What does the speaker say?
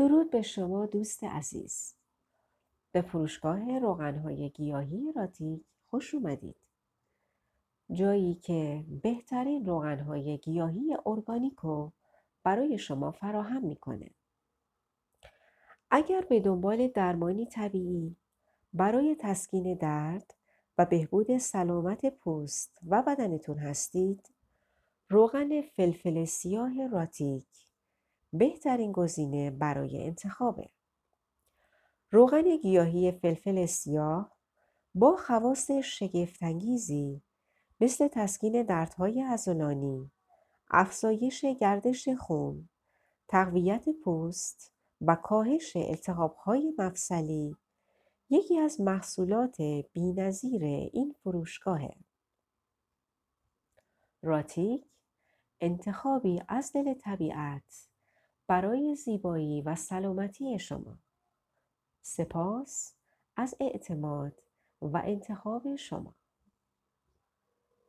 درود به شما دوست عزیز. به فروشگاه روغن‌های گیاهی راتیک خوش اومدید. جایی که بهترین روغن‌های گیاهی ارگانیکو برای شما فراهم میکنه. اگر به دنبال درمانی طبیعی برای تسکین درد و بهبود سلامت پوست و بدنتون هستید، روغن فلفل سیاه راتیک بهترین گزینه برای انتخابه. روغن گیاهی فلفل سیاه با خواص شگفت‌انگیزی مثل تسکین دردهای عضلانی، افزایش گردش خون، تقویت پوست و کاهش التهاب‌های مفصلی یکی از محصولات بی‌نظیر این فروشگاهه. راتیک انتخابی از دل طبیعت برای زیبایی و سلامتی شما. سپاس از اعتماد و انتخاب شما.